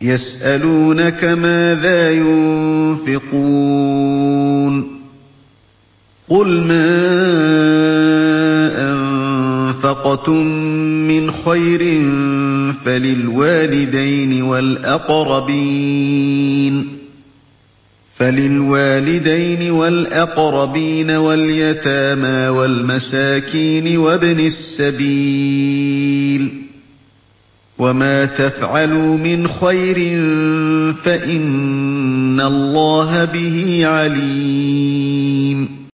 يَسْأَلُونَكَ مَاذَا يُنفِقُونَ قُلْ مَا أَنفَقْتُم مِّنْ خَيْرٍ فَلِلْوَالِدَيْنِ وَالْأَقْرَبِينَ وَالْيَتَامَىٰ وَالْمَسَاكِينِ وَابْنِ السَّبِيلِ ۗ وَمَا تَفْعَلُوا مِنْ خَيْرٍ فَإِنَّ اللَّهَ بِهِ عَلِيمٌ